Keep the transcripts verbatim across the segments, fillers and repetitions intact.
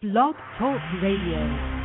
Blog Talk Radio.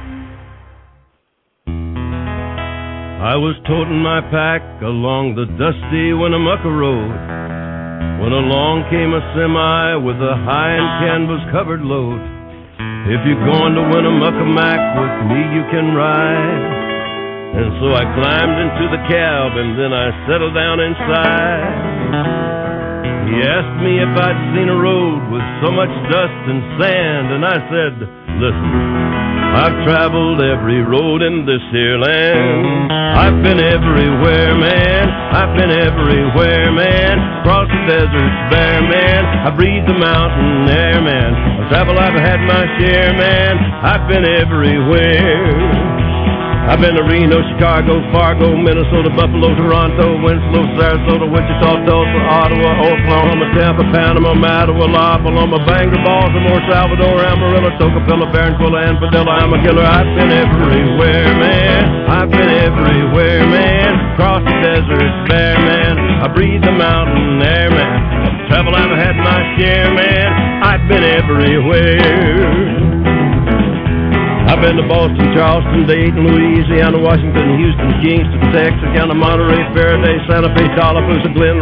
I was toting my pack along the dusty Winnemucca Road when along came a semi with a high and canvas-covered load. If you're going to Winnemucca Mac, with me you can ride. And so I climbed into the cab and then I settled down inside. He asked me if I'd seen a road with so much dust and sand, and I said, listen, I've traveled every road in this here land. I've been everywhere, man. I've been everywhere, man. Across the deserts bare, man. I breathe the mountain air, man. I've traveled, I've had my share, man. I've been everywhere. I've been to Reno, Chicago, Fargo, Minnesota, Buffalo, Toronto, Winslow, Sarasota, Wichita, Tulsa, Ottawa, Oklahoma, Tampa, Panama, Mattawa, La Paloma, Bangor, Baltimore, Salvador, Amarillo, Tocopilla, Barranquilla, and Padilla. I'm a killer. I've been everywhere, man. I've been everywhere, man. Across the deserts bare, man. I breathe the mountain air, man. Travel, I've had my share, man. I've been everywhere. I've been to Boston, Charleston, Dayton, Louisiana, Washington, Houston, Kingston, Texarkana, Monterey, Faraday, Santa Fe, Tallapoosa, Glen.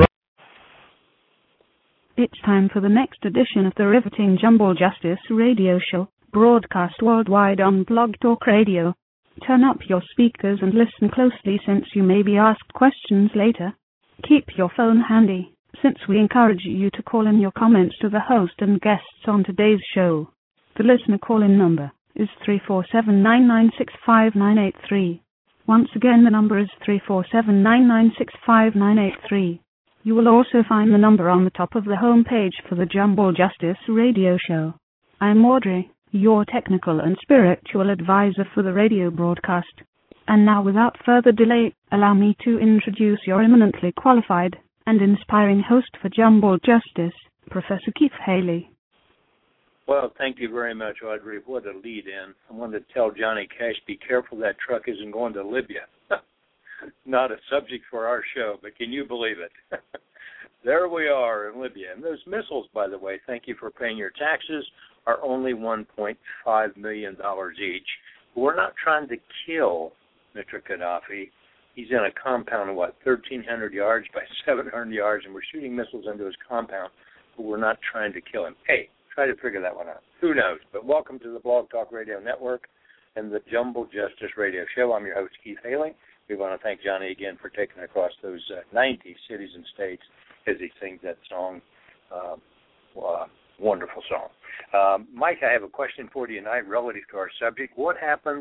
It's time for the next edition of the riveting Jumble Justice radio show, broadcast worldwide on Blog Talk Radio. Turn up your speakers and listen closely, since you may be asked questions later. Keep your phone handy, since we encourage you to call in your comments to the host and guests on today's show. The listener call-in number is three four seven, nine nine six, five nine eight three. Once again, the number is three four seven, nine nine six, five nine eight three. You will also find the number on the top of the home page for the Jumble Justice radio show. I'm Audrey, your technical and spiritual advisor for the radio broadcast. And now, without further delay, allow me to introduce your eminently qualified and inspiring host for Jumble Justice, Professor Keith Haley. Well, thank you very much, Audrey. What a lead-in. I wanted to tell Johnny Cash, be careful that truck isn't going to Libya. Not a subject for our show, but can you believe it? There we are in Libya. And those missiles, by the way, thank you for paying your taxes, are only one point five million dollars each. We're not trying to kill Mister Gaddafi. He's in a compound of, what, thirteen hundred yards by seven hundred yards, and we're shooting missiles into his compound, but we're not trying to kill him. Hey, try to figure that one out. Who knows? But welcome to the Blog Talk Radio Network and the Jumble Justice Radio Show. I'm your host, Keith Haley. We want to thank Johnny again for taking across those uh, ninety cities and states as he sings that song. Uh, uh, wonderful song. Um, Mike, I have a question for you tonight relative to our subject. What happens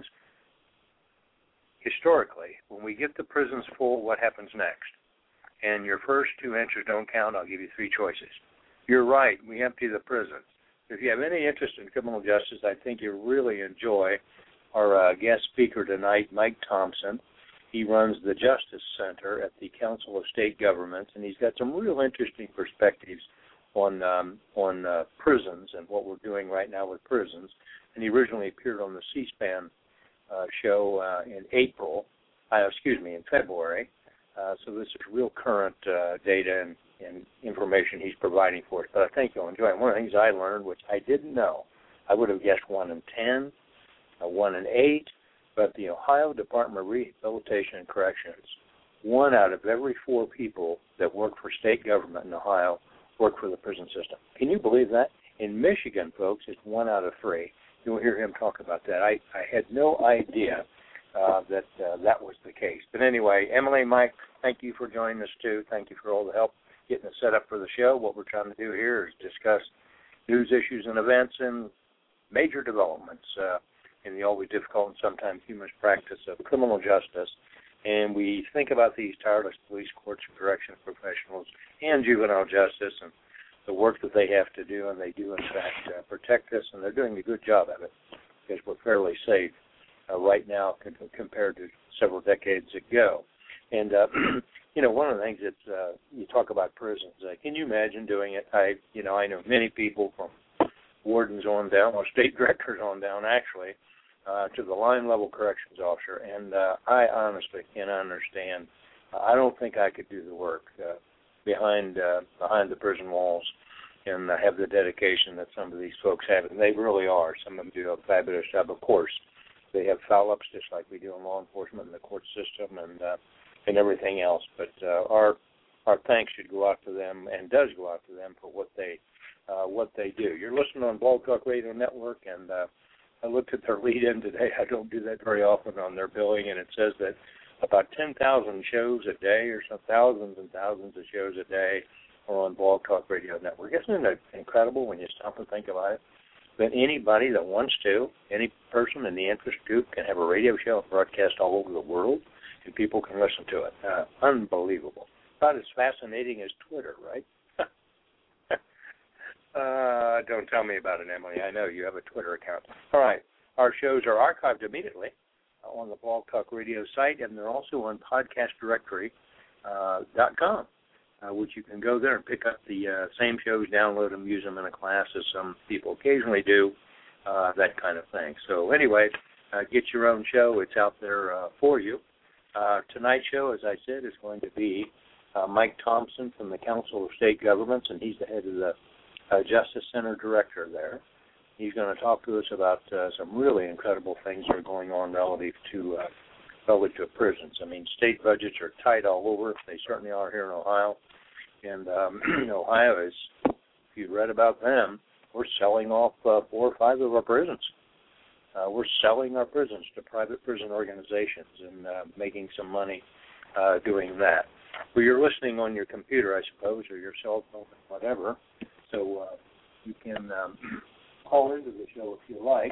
historically when we get the prisons full? What happens next? And your first two answers don't count. I'll give you three choices. You're right. We empty the prisons. If you have any interest in criminal justice, I think you'll really enjoy our uh, guest speaker tonight, Mike Thompson. He runs the Justice Center at the Council of State Governments, and he's got some real interesting perspectives on um, on uh, prisons and what we're doing right now with prisons. And he originally appeared on the C-SPAN uh, show uh, in April, uh, excuse me, in February. Uh, so this is real current uh, data and and information he's providing for us. But I think you'll enjoy it. One of the things I learned, which I didn't know, I would have guessed one in ten, uh, one in eight, but the Ohio Department of Rehabilitation and Corrections, one out of every four people that work for state government in Ohio work for the prison system. Can you believe that? In Michigan, folks, it's one out of three. You'll hear him talk about that. I, I had no idea uh, that uh, that was the case. But anyway, Emily, Mike, thank you for joining us, too. Thank you for all the help getting it set up for the show. What we're trying to do here is discuss news, issues, and events and major developments uh, in the always difficult and sometimes humorous practice of criminal justice. And we think about these tireless police, courts, and corrections professionals and juvenile justice and the work that they have to do, and they do, in fact, uh, protect us, and they're doing a good job of it because we're fairly safe uh, right now compared to several decades ago. And, uh, you know, one of the things that uh, you talk about prisons, uh, can you imagine doing it? I, you know, I know many people from wardens on down, or state directors on down, actually, uh, to the line-level corrections officer, and uh, I honestly cannot understand. Uh, I don't think I could do the work uh, behind uh, behind the prison walls and uh, have the dedication that some of these folks have, and they really are. Some of them do a fabulous job. Of course, they have foul-ups just like we do in law enforcement and the court system and uh, and everything else. But uh, our our thanks should go out to them, and does go out to them for what they uh, what they do. You're listening on Blog Talk Radio Network, and uh, I looked at their lead-in today. I don't do that very often on their billing, and it says that about ten thousand shows a day, or some thousands and thousands of shows a day, are on Blog Talk Radio Network. Isn't it incredible when you stop and think about it? That anybody that wants to, any person in the interest group, can have a radio show broadcast all over the world, and people can listen to it. Uh, unbelievable. About as fascinating as Twitter, right? uh, don't tell me about it, Emily. I know you have a Twitter account. All right. Our shows are archived immediately on the Blog Talk Radio site, and they're also on podcast directory dot com. Uh, which you can go there and pick up the uh, same shows, download them, use them in a class, as some people occasionally do, uh, that kind of thing. So anyway, uh, get your own show. It's out there uh, for you. Uh, tonight's show, as I said, is going to be uh, Mike Thompson from the Council of State Governments, and he's the head of the uh, Justice Center director there. He's going to talk to us about uh, some really incredible things that are going on relative to uh, relative to prisons. I mean, state budgets are tight all over. They certainly are here in Ohio. And um, Ohio is, if you read about them, we're selling off uh, four or five of our prisons. Uh, we're selling our prisons to private prison organizations and uh, making some money uh, doing that. Well, you're listening on your computer, I suppose, or your cell phone, whatever. So uh, you can um, call into the show if you like.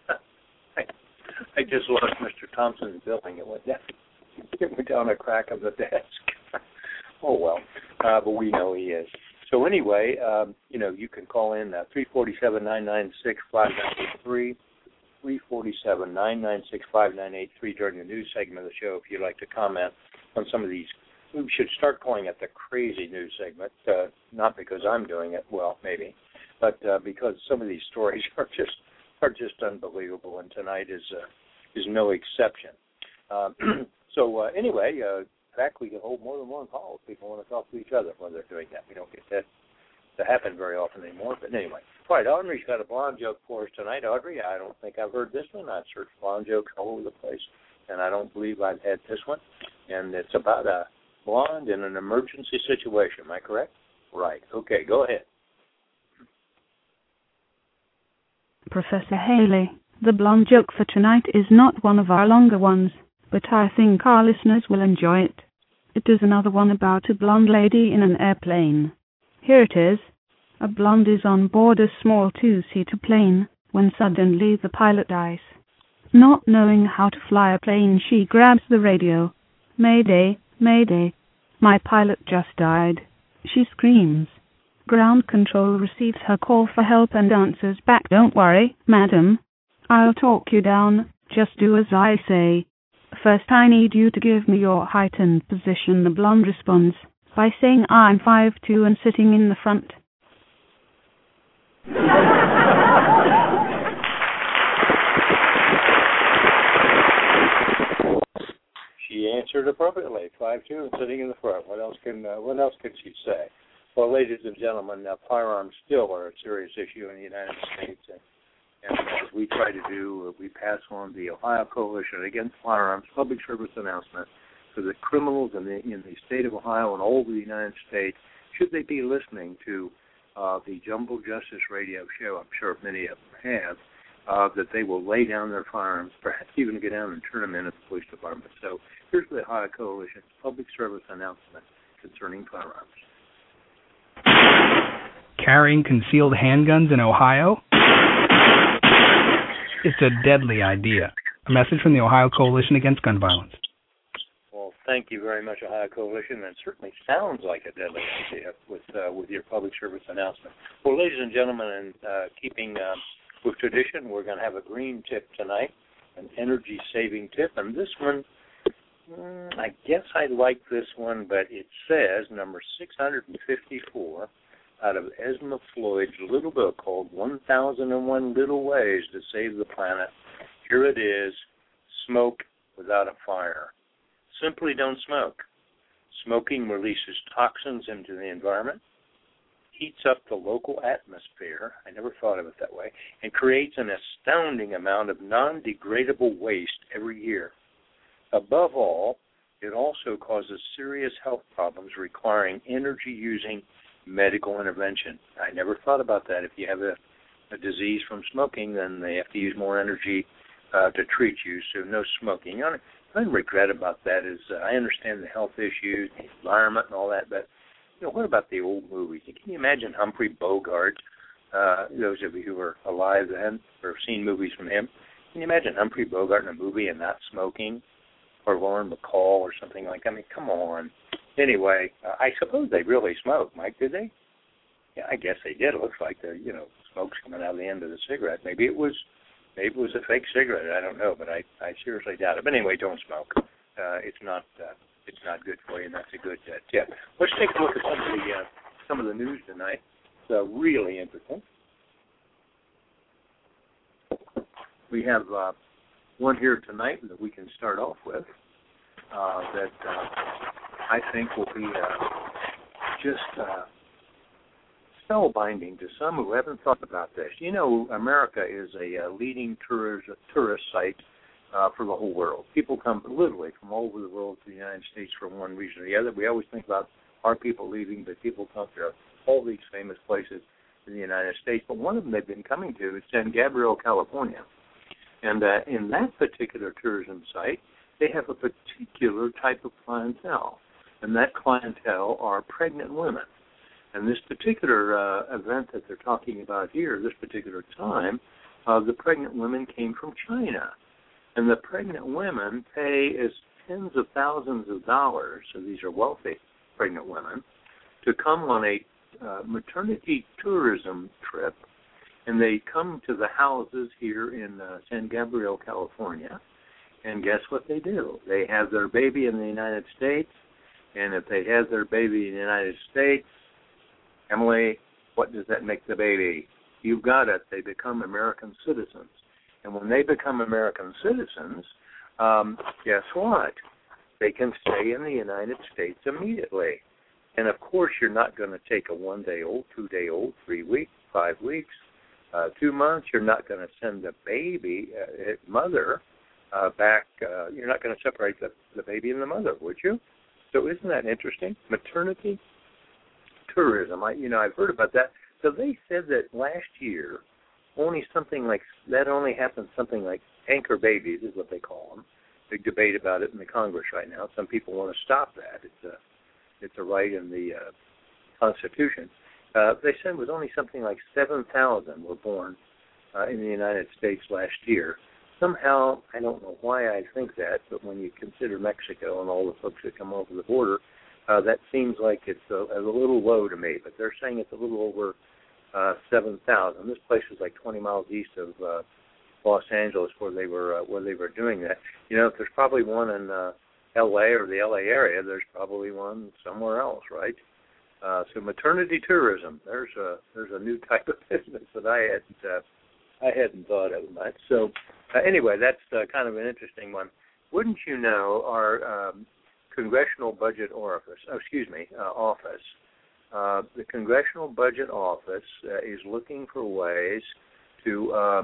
I, I just lost Mister Thompson's billing. It went down, it went down a crack of the desk. Oh, well, uh, but we know he is. So anyway, um, you know, you can call in uh, three four seven, nine nine six, five nine eight three, three four seven, nine nine six, five nine eight three during the news segment of the show if you'd like to comment on some of these. We should start calling it the crazy news segment, uh, not because I'm doing it, well, maybe, but uh, because some of these stories are just are just unbelievable, and tonight is uh, is no exception. Um, so uh, anyway, uh, in fact, we can hold more than one call if people want to talk to each other when they're doing that. We don't get that to happen very often anymore. But anyway, all right, Audrey's got a blonde joke for us tonight. Audrey, I don't think I've heard this one. I've searched blonde jokes all over the place, and I don't believe I've had this one. And it's about a blonde in an emergency situation. Am I correct? Right. Okay, go ahead. Professor Haley, the blonde joke for tonight is not one of our longer ones, but I think our listeners will enjoy it. It is another one about a blonde lady in an airplane. Here it is. A blonde is on board a small two-seater plane when suddenly the pilot dies. Not knowing how to fly a plane, she grabs the radio. Mayday, mayday. My pilot just died. She screams. Ground control receives her call for help and answers back, "Don't worry, madam. I'll talk you down. Just do as I say. First, I need you to give me your height and position." The blonde responds by saying, "I'm five foot two and sitting in the front." She answered appropriately, five foot two and sitting in the front. What else can uh, what else can she say? Well, ladies and gentlemen, uh, firearms still are a serious issue in the United States. And, and as we try to do, uh, we pass on the Ohio Coalition Against Firearms public service announcement so that criminals in the, in the state of Ohio and all over the United States, should they be listening to uh, the Jumbo Justice radio show, I'm sure many of them have, uh, that they will lay down their firearms, perhaps even get down and turn them in at the police department. So here's the Ohio Coalition's public service announcement concerning firearms. Carrying concealed handguns in Ohio? It's a deadly idea. A message from the Ohio Coalition Against Gun Violence. Well, thank you very much, Ohio Coalition. That certainly sounds like a deadly idea with uh, with your public service announcement. Well, ladies and gentlemen, and uh, keeping uh, with tradition, we're going to have a green tip tonight, an energy-saving tip. And this one, mm, I guess I like this one, but it says, number six hundred fifty-four, out of Esma Floyd's little book called one thousand one Little Ways to Save the Planet. Here it is, smoke without a fire. Simply don't smoke. Smoking releases toxins into the environment. heats up the local atmosphere, I never thought of it that way, and creates an astounding amount of non-degradable waste every year. Above all, it also causes serious health problems requiring energy-using medical intervention. I never thought about that. If you have a, a disease from smoking, then they have to use more energy uh, to treat you, so no smoking. You know, I regret about that is uh, I understand the health issues, the environment and all that, but you know, what about the old movies? Can you imagine Humphrey Bogart, uh, those of you who were alive then or have seen movies from him, can you imagine Humphrey Bogart in a movie and not smoking? Or Lauren Bacall or something like that? I mean, come on. Anyway, uh, I suppose they really smoked, Mike, did they? Yeah, I guess they did. It looks like the, you know, smoke's coming out of the end of the cigarette. Maybe it was maybe it was a fake cigarette. I don't know, but I, I seriously doubt it. But anyway, don't smoke. Uh, it's not uh, it's not good for you, and that's a good uh, tip. Let's take a look at some of the uh, some of the news tonight. It's uh, really interesting. We have uh, one here tonight that we can start off with uh, that uh, I think will be uh, just uh, spellbinding to some who haven't thought about this. You know, America is a uh, leading tourist, tourist site uh, for the whole world. People come literally from all over the world to the United States for one reason or the other. We always think about our people leaving, but people come to all these famous places in the United States. But one of them they've been coming to is San Gabriel, California. And uh, in that particular tourism site, they have a particular type of clientele, and that clientele are pregnant women. And this particular uh, event that they're talking about here, this particular time, uh, the pregnant women came from China. And the pregnant women pay as tens of thousands of dollars, so these are wealthy pregnant women, to come on a uh, maternity tourism trip. And they come to the houses here in uh, San Gabriel, California, and guess what they do? They have their baby in the United States, and if they have their baby in the United States, Emily, what does that make the baby? You've got it. They become American citizens. And when they become American citizens, um, guess what? They can stay in the United States immediately. And, of course, you're not going to take a one-day-old, two-day-old, three weeks, five weeks, Uh, two months, you're not going to send the baby, uh, mother, uh, back. Uh, you're not going to separate the, the baby and the mother, would you? So isn't that interesting? Maternity tourism. I, you know, I've heard about that. So they said that last year, only something like, that only happened something like anchor babies is what they call them. Big debate about it in the Congress right now. Some people want to stop that. It's a, it's a right in the uh, Constitution. Uh, they said it was only something like seven thousand were born uh, in the United States last year. Somehow, I don't know why I think that, but when you consider Mexico and all the folks that come over the border, uh, that seems like it's a, a little low to me. But they're saying it's a little over uh, seven thousand. This place is like twenty miles east of uh, Los Angeles, where they were uh, where they were doing that. You know, if there's probably one in uh, L A or the L A area, there's probably one somewhere else, right? Uh, so maternity tourism, there's a there's a new type of business that I hadn't uh, I hadn't thought of much. So uh, anyway, that's uh, kind of an interesting one. Wouldn't you know, our um, Congressional Budget Office, oh, excuse me, uh, office, uh, the Congressional Budget Office uh, is looking for ways to uh,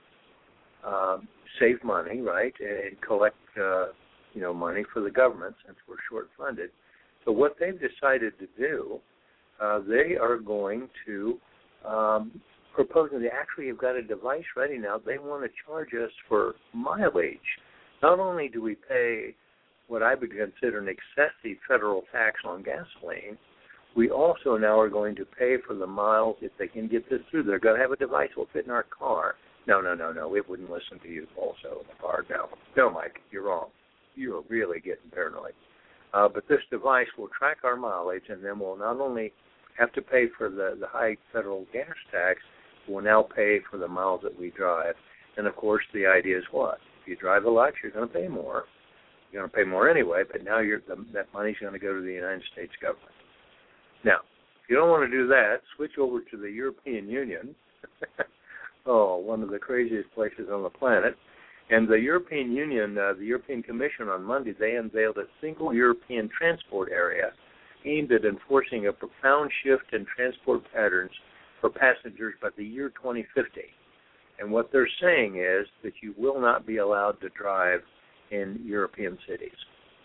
uh, save money, right, and collect uh, you know money for the government since we're short funded. So what they've decided to do, uh, they are going to um, propose, and they actually have got a device ready now. They want to charge us for mileage. Not only do we pay what I would consider an excessive federal tax on gasoline, we also now are going to pay for the miles if they can get this through. They're going to have a device that will fit in our car. No, no, no, no. It wouldn't listen to you also in the car. No, no, Mike, you're wrong. You're really getting paranoid. Uh, but this device will track our mileage, and then we'll not only have to pay for the, the high federal gas tax, we'll now pay for the miles that we drive. And, of course, the idea is what? If you drive a lot, you're going to pay more. You're going to pay more anyway, but now you're, the, that money's going to go to the United States government. Now, if you don't want to do that, switch over to the European Union. Oh, one of the craziest places on the planet. And the European Union, uh, the European Commission on Monday, they unveiled a single European transport area aimed at enforcing a profound shift in transport patterns for passengers by the year twenty fifty. And what they're saying is that you will not be allowed to drive in European cities.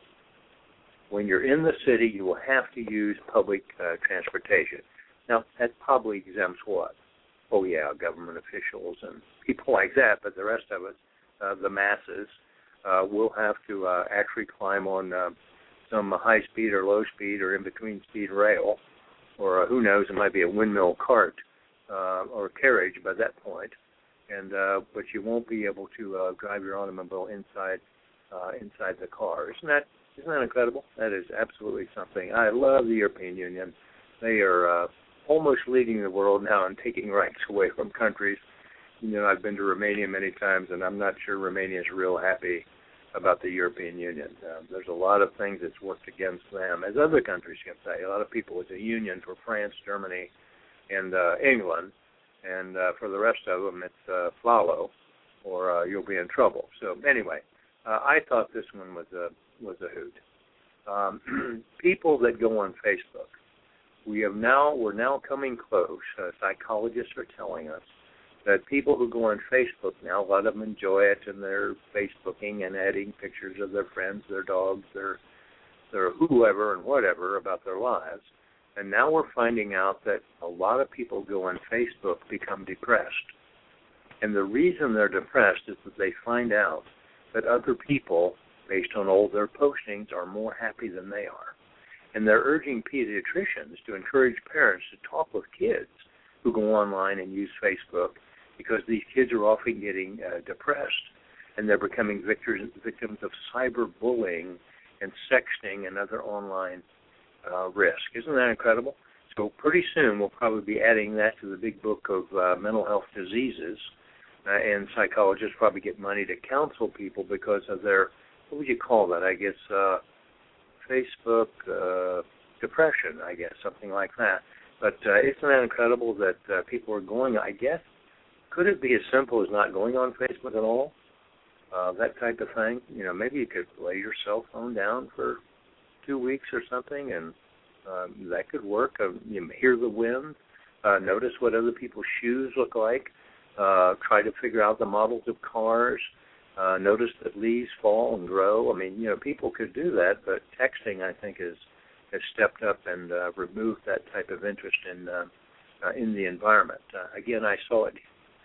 When you're in the city, you will have to use public uh, transportation. Now, that probably exempts what? Oh, yeah, government officials and people like that, but the rest of us, uh, the masses, uh, will have to uh, actually climb on uh, some high-speed or low-speed or in-between speed rail, or uh, who knows, it might be a windmill cart uh, or carriage by that point. And uh, but you won't be able to uh, drive your automobile inside uh, inside the car. Isn't that isn't that incredible? That is absolutely something. I love the European Union. They are uh, almost leading the world now and taking rights away from countries. You know, I've been to Romania many times, and I'm not sure Romania is real happy about the European Union. Uh, there's a lot of things that's worked against them, as other countries can say. A lot of people with the union for France, Germany, and uh, England. And uh, for the rest of them, it's uh, follow, or uh, you'll be in trouble. So anyway, uh, I thought this one was a was a hoot. Um, people that go on Facebook, we have now we're now coming close. Uh, psychologists are telling us that people who go on Facebook now, a lot of them enjoy it, and they're Facebooking and adding pictures of their friends, their dogs, their their whoever and whatever about their lives. And now we're finding out that a lot of people go on Facebook become depressed. And the reason they're depressed is that they find out that other people, based on all their postings, are more happy than they are. And they're urging pediatricians to encourage parents to talk with kids who go online and use Facebook, because these kids are often getting uh, depressed, and they're becoming victims, victims of cyberbullying and sexting and other online Uh, risk. Isn't that incredible? So pretty soon we'll probably be adding that to the big book of uh, mental health diseases, uh, and psychologists probably get money to counsel people because of their, what would you call that, I guess, uh, Facebook uh, depression, I guess, something like that. But uh, isn't that incredible that uh, people are going, I guess, could it be as simple as not going on Facebook at all? Uh, that type of thing. You know, maybe you could lay your cell phone down for two weeks or something, and um, that could work. Uh, you hear the wind, uh, notice what other people's shoes look like, uh, try to figure out the models of cars, uh, notice that leaves fall and grow. I mean, you know, people could do that, but texting, I think, is, has stepped up and uh, removed that type of interest in uh, uh, in the environment. Uh, again, I saw it.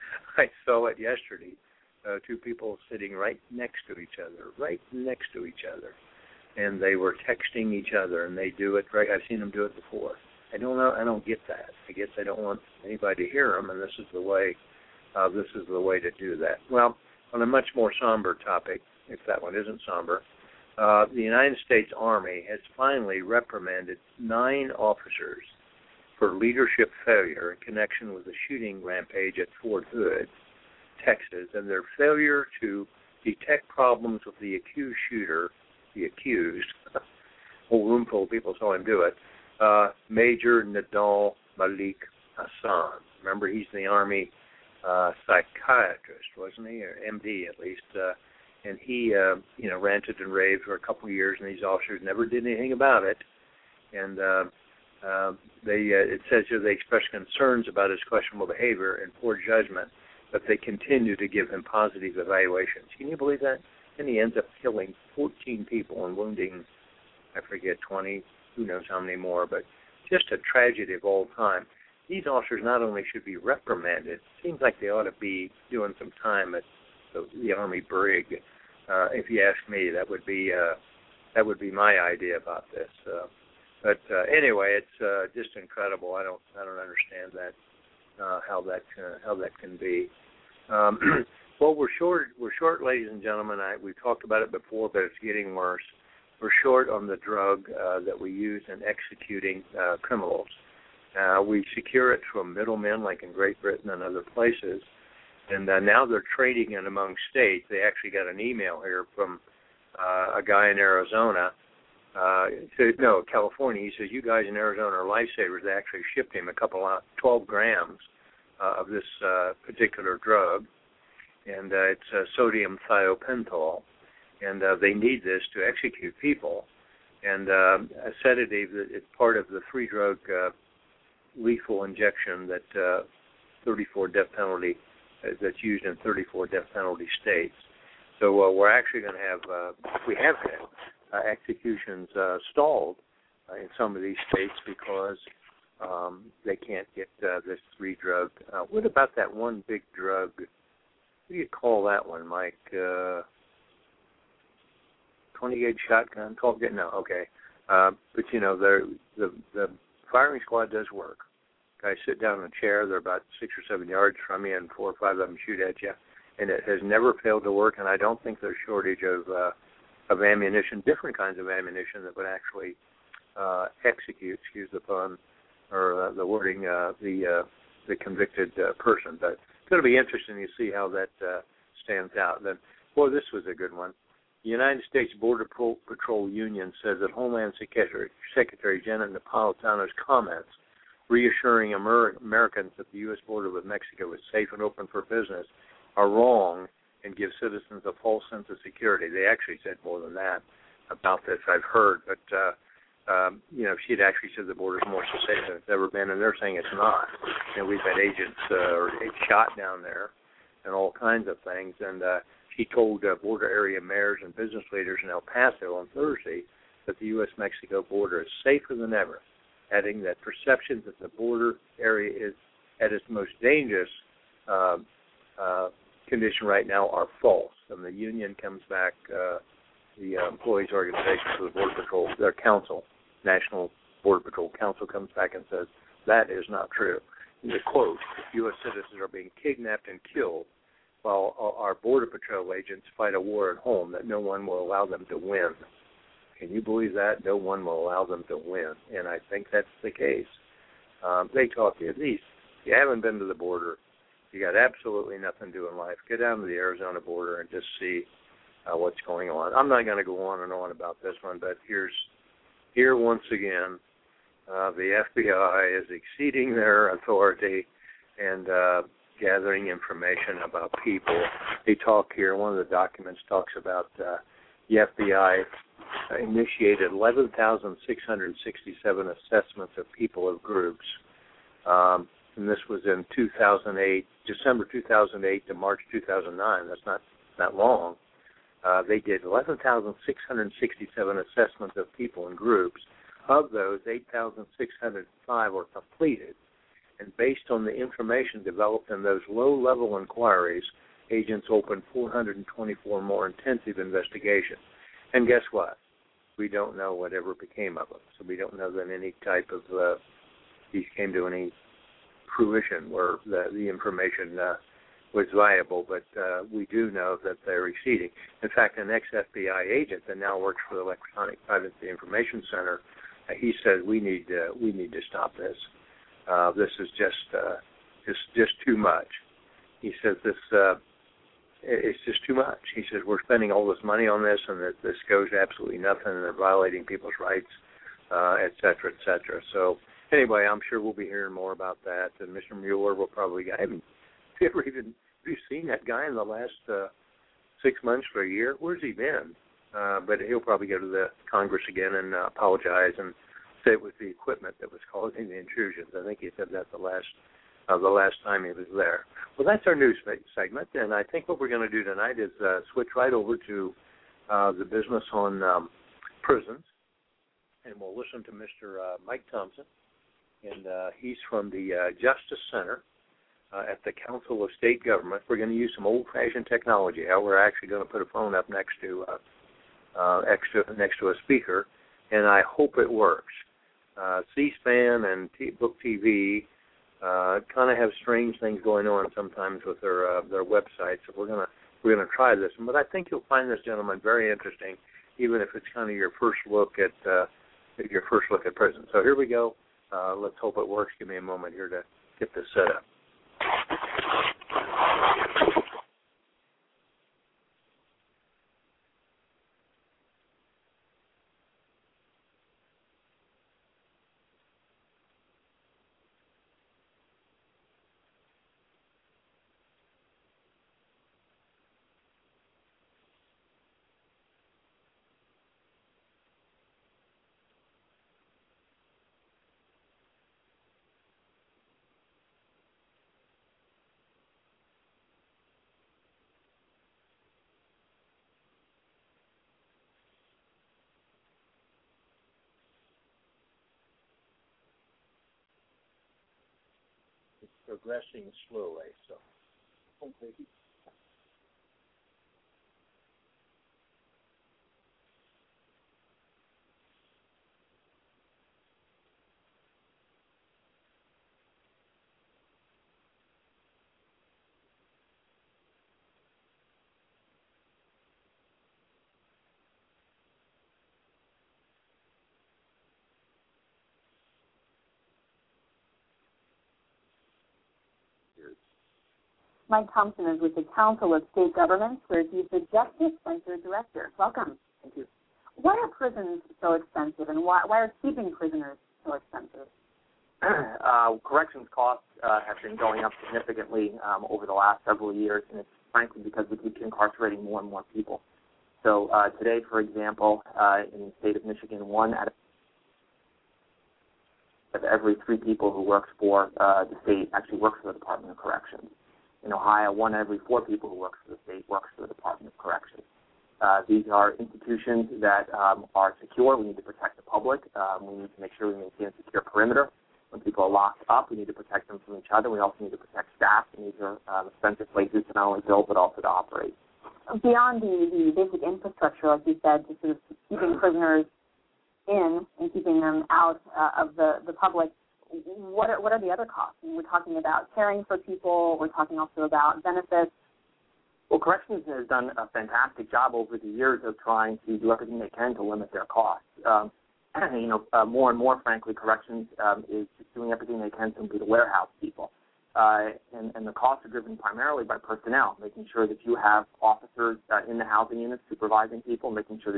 I saw it yesterday. Uh, two people sitting right next to each other, right next to each other. And they were texting each other, and they do it right. I've seen them do it before. I don't know. I don't get that. I guess I don't want anybody to hear them, and this is the way. Uh, this is the way to do that. Well, on a much more somber topic, if that one isn't somber, uh, the United States Army has finally reprimanded nine officers for leadership failure in connection with the shooting rampage at Fort Hood, Texas, and their failure to detect problems with the accused shooter. The accused, a whole room full of people saw him do it, uh, Major Nadal Malik Hassan. Remember, he's the Army uh, psychiatrist, wasn't he, or M D at least, uh, and he, uh, you know, ranted and raved for a couple of years, and these officers never did anything about it, and uh, uh, they, uh, it says here they expressed concerns about his questionable behavior and poor judgment, but they continue to give him positive evaluations. Can you believe that? And he ends up killing fourteen people and wounding, I forget, twenty, who knows how many more, but just a tragedy of all time. These officers not only should be reprimanded, it seems like they ought to be doing some time at the, the Army brig. Uh, if you ask me, that would be uh, that would be my idea about this. Uh, but uh, anyway, it's uh, just incredible. I don't I don't understand that uh, how that uh, how that can be. Um, Well, we're short, we're short, ladies and gentlemen. I, we've talked about it before, but it's getting worse. We're short on the drug uh, that we use in executing uh, criminals. Uh, we secure it from middlemen like in Great Britain and other places, and uh, now they're trading it among states. They actually got an email here from uh, a guy in Arizona. Uh, said, no, California. He says, you guys in Arizona are lifesavers. They actually shipped him a couple of, twelve grams uh, of this uh, particular drug. And uh, it's uh, sodium thiopental, and uh, they need this to execute people. And uh, a sedative is part of the three-drug uh, lethal injection that uh, thirty-four death penalty uh, that's used in thirty-four death penalty states. So uh, we're actually going to have uh, we have had uh, executions uh, stalled uh, in some of these states because um, they can't get uh, this three-drug. Uh, what about that one big drug? What do you call that one, Mike? Uh, twenty-gauge shotgun? twelve gauge? No, okay. Uh, but, you know, the, the firing squad does work. Guys sit down in a chair. They're about six or seven yards from you, and four or five of them shoot at you. And it has never failed to work, and I don't think there's shortage of uh, of ammunition, different kinds of ammunition that would actually uh, execute, excuse the pun, or uh, the wording, uh, the uh, the convicted uh, person. But it's going to be interesting to see how that uh, stands out. And then, boy, this was a good one. The United States Border Patrol Union says that Homeland Secretary, Secretary Janet Napolitano's comments reassuring Amer- Americans that the U S border with Mexico is safe and open for business are wrong and give citizens a false sense of security. They actually said more than that about this, I've heard. But, uh, um, you know, she'd actually said the border's more safe than it's ever been, and they're saying it's not. You know, we've had agents uh, shot down there and all kinds of things. And uh, she told uh, border area mayors and business leaders in El Paso on Thursday that the U S Mexico border is safer than ever, adding that perceptions that the border area is at its most dangerous uh, uh, condition right now are false. And the union comes back, uh, the uh, employees' organization for the Border Patrol, their council, National Border Patrol Council, comes back and says that is not true. In the quote, U S citizens are being kidnapped and killed while our Border Patrol agents fight a war at home that no one will allow them to win. Can you believe that? No one will allow them to win. And I think that's the case. Um, they talk to you. At least, if you haven't been to the border, you got absolutely nothing to do in life, get down to the Arizona border and just see uh, what's going on. I'm not going to go on and on about this one, but here's here once again, uh, the F B I is exceeding their authority and uh, gathering information about people. They talk here, one of the documents talks about uh, the F B I initiated eleven thousand six hundred sixty-seven assessments of people of groups. Um, and this was in two thousand eight, December two thousand eight to March two thousand nine. That's not that long. Uh, they did eleven thousand six hundred sixty-seven assessments of people in groups. Of those, eight thousand six hundred five were completed. And based on the information developed in those low-level inquiries, agents opened four hundred twenty-four more intensive investigations. And guess what? We don't know whatever became of them. So we don't know that any type of uh, these came to any fruition where the, the information uh, was viable, but uh, we do know that they're exceeding. In fact, an ex-F B I agent that now works for the Electronic Privacy Information Center, uh, he said we need uh, we need to stop this. Uh, this is just uh, just just too much. He says this uh, it's just too much. He says we're spending all this money on this, and that this goes to absolutely nothing, and they're violating people's rights, uh, et cetera, et cetera. So anyway, I'm sure we'll be hearing more about that, and Mister Mueller will probably. I haven't have you ever even have you seen that guy in the last uh, six months or a year? Where's he been? Uh, but he'll probably go to the Congress again and uh, apologize and say it was the equipment that was causing the intrusions. I think he said that the last uh, the last time he was there. Well, that's our news segment, and I think what we're going to do tonight is uh, switch right over to uh, the business on um, prisons, and we'll listen to Mister Uh, Mike Thompson, and uh, he's from the uh, Justice Center uh, at the Council of State Government. We're going to use some old-fashioned technology. How we're actually going to put a phone up next to uh, uh, extra, next to a speaker, and I hope it works. Uh, C-SPAN and T- Book T V uh, kind of have strange things going on sometimes with their uh, their websites. So we're gonna we're gonna try this, but I think you'll find this gentleman very interesting, even if it's kind of your first look at uh, your first look at prison. So here we go. Uh, let's hope it works. Give me a moment here to get this set up. progressing slowly. So, hopefully. Mike Thompson is with the Council of State Governments, where he's the Justice Center Director. Welcome. Thank you. Why are prisons so expensive, and why, why are keeping prisoners so expensive? Uh, corrections costs uh, have been going up significantly um, over the last several years, and it's frankly because we keep incarcerating more and more people. So uh, today, for example, uh, in the state of Michigan, one out of every three people who works for uh, the state actually works for the Department of Corrections. In Ohio, one every four people who works for the state works for the Department of Corrections. Uh, these are institutions that um, are secure. We need to protect the public. Um, we need to make sure we maintain a secure perimeter. When people are locked up, we need to protect them from each other. We also need to protect staff. And these are um, expensive places to not only build but also to operate. Beyond the, the basic infrastructure, like you said, just sort of keeping prisoners in and keeping them out uh, of the, the public, What are, what are the other costs? I mean, we're talking about caring for people. We're talking also about benefits. Well, Corrections has done a fantastic job over the years of trying to do everything they can to limit their costs. Um, and, you know, uh, more and more, frankly, Corrections um, is just doing everything they can simply to warehouse people. Uh, and, and the costs are driven primarily by personnel, making sure that you have officers uh, in the housing units supervising people, making sure that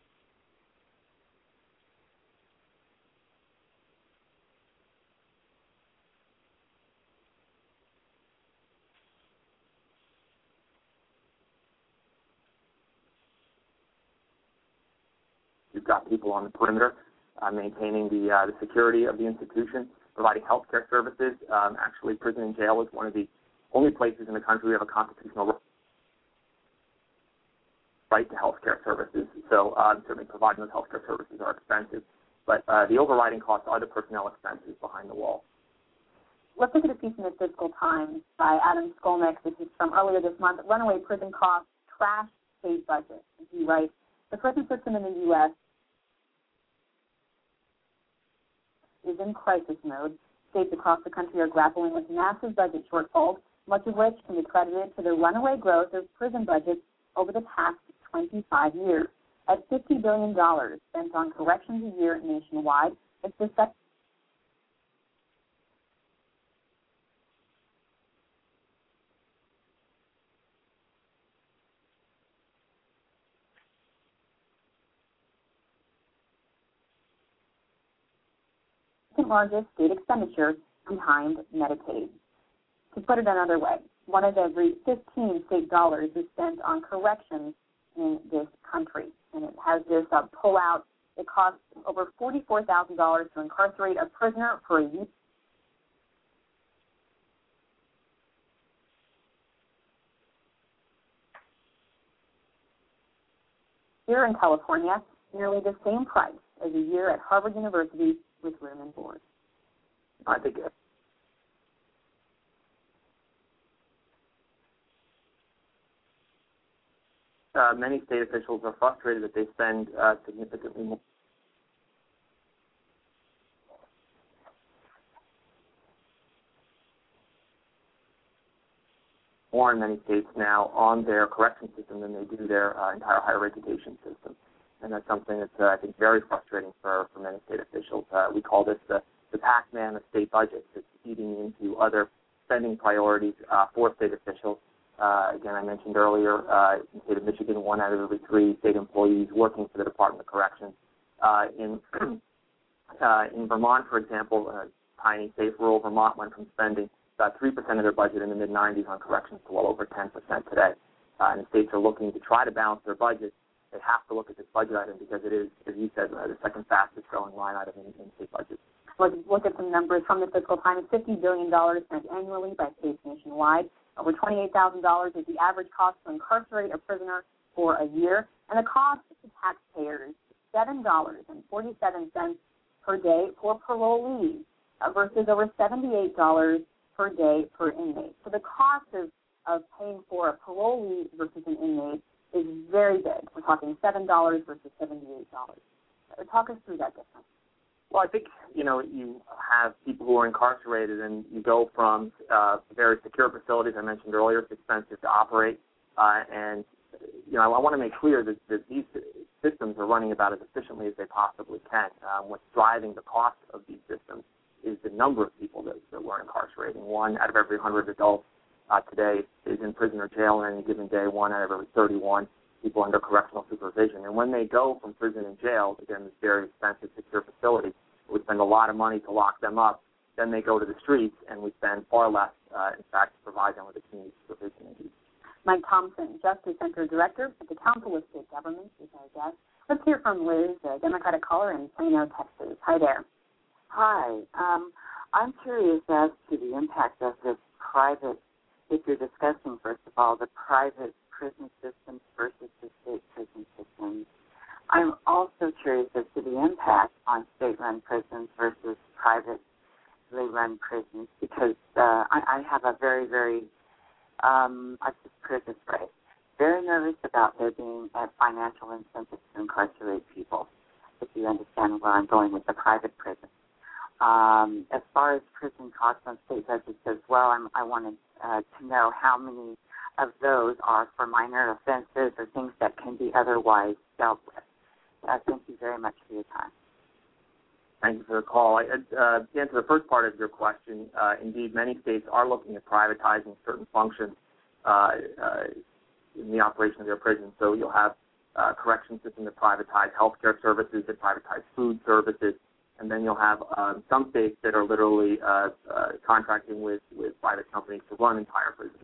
you've got people on the perimeter uh, maintaining the uh, the security of the institution, providing health care services. Um, actually, prison and jail is one of the only places in the country we have a constitutional right to health care services. So uh, certainly providing those health care services are expensive. But uh, the overriding costs are the personnel expenses behind the wall. Let's look at a piece in the Fiscal Times by Adam Skolnick. This is from earlier this month. Runaway prison costs trash state budget. He writes, the prison system in the U S is in crisis mode. States across the country are grappling with massive budget shortfalls, much of which can be credited to the runaway growth of prison budgets over the past twenty-five years. At fifty billion dollars spent on corrections a year nationwide, it's the second largest state expenditure behind Medicaid. To put it another way, one of every fifteen state dollars is spent on corrections in this country. And it has this uh, pull-out. It costs over forty-four thousand dollars to incarcerate a prisoner for a year. Here in California, nearly the same price as a year at Harvard University with room and board. I think uh, many state officials are frustrated that they spend uh, significantly more. more in many states now on their correction system than they do their uh, entire higher education system. And that's something that's, uh, I think, very frustrating for, for many state officials. Uh, we call this the, the Pac-Man of state budgets. It's eating into other spending priorities uh, for state officials. Uh, again, I mentioned earlier, uh, in the state of Michigan, one out of every three state employees working for the Department of Corrections. Uh, in uh, in Vermont, for example, uh, tiny, safe, rural Vermont went from spending about three percent of their budget in the mid nineties on corrections to well over ten percent today. Uh, and the states are looking to try to balance their budget. They have to look at this budget item because it is, as you said, uh, the second fastest growing line item in, in state budgets. Let's look at some numbers from the Fiscal Times. fifty billion dollars spent annually by states nationwide. Over twenty-eight thousand dollars is the average cost to incarcerate a prisoner for a year. And the cost to taxpayers, seven dollars and forty-seven cents per day for parolees uh, versus over seventy-eight dollars per day per inmate. So the cost of, of paying for a parolee versus an inmate is very big. We're talking seven dollars versus seventy-eight dollars. Talk us through that difference. Well, I think, you know, you have people who are incarcerated and you go from uh, very secure facilities, I mentioned earlier, it's expensive to operate. Uh, and, you know, I want to make clear that, that these systems are running about as efficiently as they possibly can. Um, what's driving the cost of these systems is the number of people that, that we're incarcerating. One out of every one hundred adults uh, today is in prison or jail on any given day, one out of every thirty-one people under correctional supervision. And when they go from prison and jail, again, this very expensive, secure facility, we spend a lot of money to lock them up. Then they go to the streets, and we spend far less, uh, in fact, to provide them with the community supervision needs. Mike Thompson, Justice Center Director at the Council of State Governments, is our guest. Let's hear from Liz, a Democratic caller in Plano, Texas. Hi there. Hi. Um, I'm curious as to the impact of this private, if you're discussing, first of all, the private prison systems versus the state prison systems. I'm also curious as to the impact on state-run prisons versus privately run prisons because uh, I, I have a very, very, um, I just put it this way, very nervous about there being a financial incentive to incarcerate people, if you understand where I'm going with the private prison. Um, as far as prison costs on state budgets as well, I'm, I wanted uh, to know how many of those are for minor offenses or things that can be otherwise dealt with. Uh, thank you very much for your time. Thank you for the call. I, uh, to answer the first part of your question, uh, indeed, many states are looking at privatizing certain functions uh, uh, in the operation of their prisons. So you'll have a correction system that privatize healthcare services, that privatize food services, and then you'll have um, some states that are literally uh, uh, contracting with, with private companies to run entire prisons.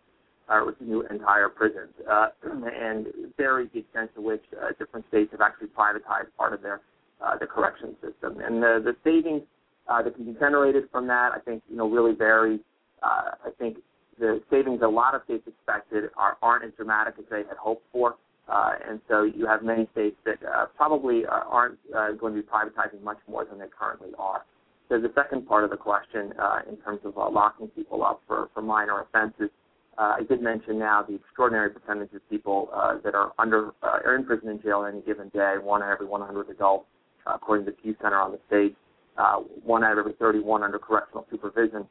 Or with new entire prisons, uh, and varies the extent to which uh, different states have actually privatized part of their uh, the correction system. And the, the savings uh, that can be generated from that, I think, you know, really varies. Uh, I think the savings a lot of states expected are, aren't as dramatic as they had hoped for, uh, and so you have many states that uh, probably aren't uh, going to be privatizing much more than they currently are. There's a second part of the question uh, in terms of uh, locking people up for, for minor offenses. Uh, I did mention now the extraordinary percentage of people uh, that are under uh, are in prison and jail on any given day, one out of every one hundred adults, uh, according to the Pew Center on the state, uh, one out of every thirty-one under correctional supervision.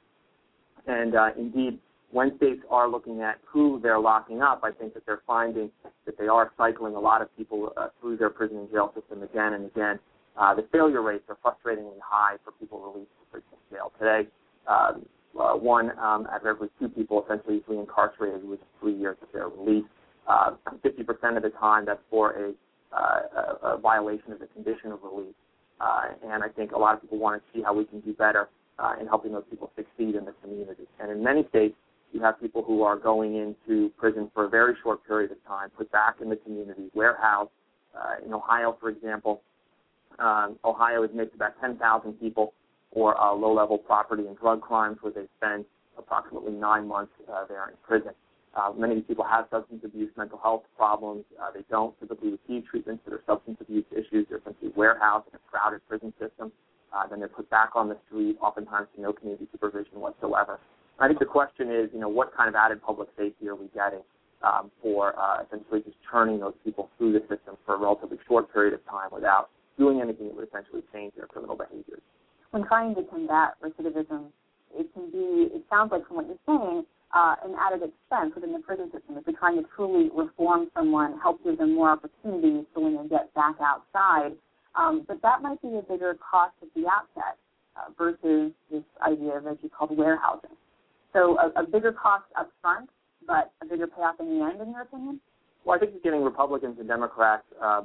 And uh, indeed, when states are looking at who they're locking up, I think that they're finding that they are cycling a lot of people uh, through their prison and jail system again and again. Uh, the failure rates are frustratingly high for people released from prison and jail today. Um, Uh, one um, out of every two people essentially is reincarcerated within three years of their release. Uh, fifty percent of the time, that's for a, uh, a, a violation of the condition of release. Uh, and I think a lot of people want to see how we can do better uh, in helping those people succeed in the community. And in many states, you have people who are going into prison for a very short period of time, put back in the community, warehoused. Uh, in Ohio, for example, um, Ohio admits about ten thousand people for uh, low-level property and drug crimes, where they spend approximately nine months uh, there in prison. Uh, many of these people have substance abuse, mental health problems. Uh, they don't typically receive treatments for their substance abuse issues. They're simply warehoused in a crowded prison system. Uh, then they're put back on the street, oftentimes to no community supervision whatsoever. And I think the question is, you know, what kind of added public safety are we getting um, for uh, essentially just churning those people through the system for a relatively short period of time without doing anything that would essentially change their criminal behaviors? When trying to combat recidivism, it can be, it sounds like from what you're saying, uh, an added expense within the prison system. If you're trying to truly reform someone, help give them more opportunities so when they get back outside, um, but that might be a bigger cost at the outset uh, versus this idea of, as you called, warehousing. So a, a bigger cost up front, but a bigger payoff in the end, in your opinion? Well, I think it's getting Republicans and Democrats uh,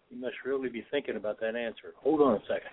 You must really be thinking about that answer. Hold on a second.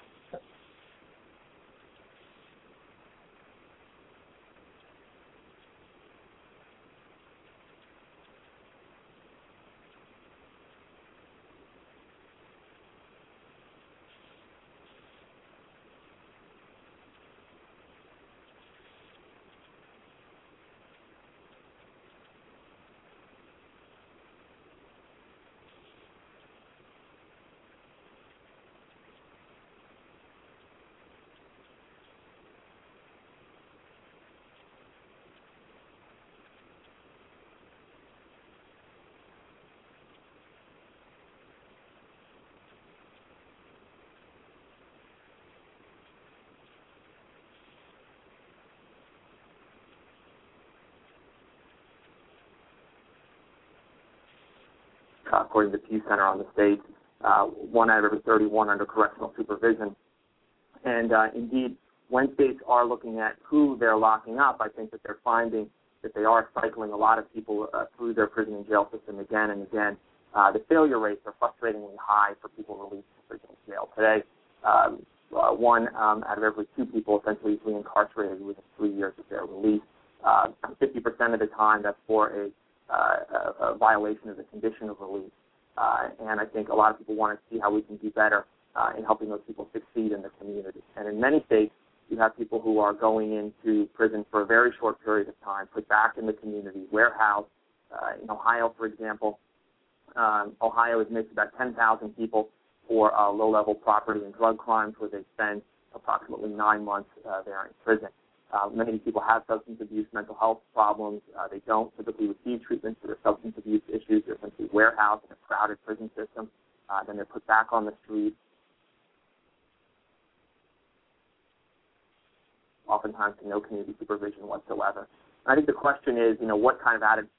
According to the Pew Center on the state, uh, one out of every thirty-one under correctional supervision. And uh, indeed, when states are looking at who they're locking up, I think that they're finding that they are cycling a lot of people uh, through their prison and jail system again and again. Uh, the failure rates are frustratingly high for people released from prison and jail. Today, um, uh, one um, out of every two people essentially is reincarcerated within three years of their release. Uh, fifty percent of the time, that's for a Uh, a, a violation of the condition of release. Uh, and I think a lot of people want to see how we can do better uh, in helping those people succeed in the community. And in many states, you have people who are going into prison for a very short period of time, put back in the community, warehoused. Uh, in Ohio, for example, um, Ohio admits about ten thousand people for uh, low-level property and drug crimes where they spend approximately nine months uh, there in prison. Uh, many of these people have substance abuse, mental health problems. Uh, they don't typically receive treatment for their substance abuse issues. They're simply warehoused in a crowded prison system. Uh, then they're put back on the street, oftentimes to no community supervision whatsoever. And I think the question is, you know, what kind of added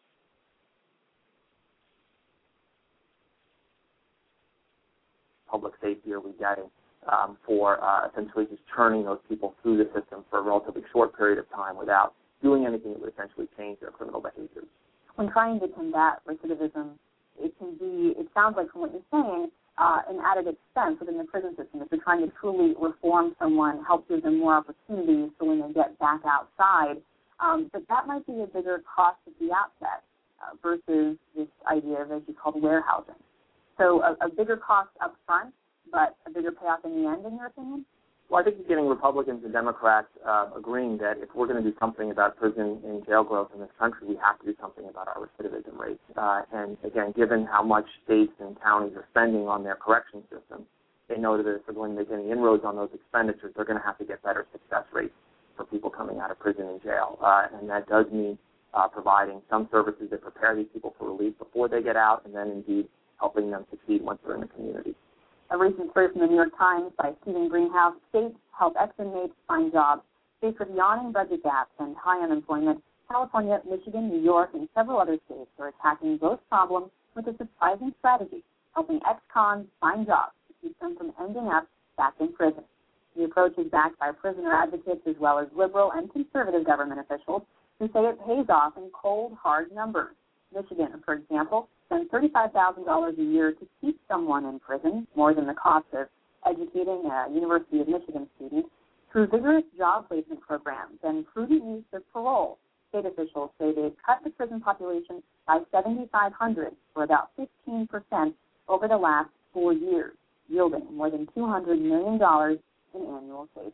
public safety are we getting? Um, for uh, essentially just churning those people through the system for a relatively short period of time without doing anything that would essentially change their criminal behaviors. When trying to combat recidivism, it can be, it sounds like from what you're saying, uh, an added expense within the prison system. If you're trying to truly reform someone, help give them more opportunities so when they get back outside, um, but that might be a bigger cost at the outset uh, versus this idea of, as you called, warehousing. So a, a bigger cost up front, but a bigger payoff in the end, in your opinion? Well, I think you're getting Republicans and Democrats uh, agreeing that if we're going to do something about prison and jail growth in this country, we have to do something about our recidivism rates. Uh, and, again, given how much states and counties are spending on their correction system, they know that if they're going to make any inroads on those expenditures, they're going to have to get better success rates for people coming out of prison and jail. Uh, and that does mean uh, providing some services that prepare these people for release before they get out and then, indeed, helping them succeed once they're in the community. A recent story from the New York Times by Stephen Greenhouse, states help ex-inmates find jobs. Faced with yawning budget gaps and high unemployment, California, Michigan, New York, and several other states are attacking both problems with a surprising strategy, helping ex-cons find jobs to keep them from ending up back in prison. The approach is backed by prisoner advocates as well as liberal and conservative government officials who say it pays off in cold, hard numbers. Michigan, for example, spends thirty-five thousand dollars a year to keep someone in prison, more than the cost of educating a University of Michigan student, through vigorous job placement programs and prudent use of parole. State officials say they've cut the prison population by seventy-five hundred, or about fifteen percent, over the last four years, yielding more than two hundred million dollars in annual savings.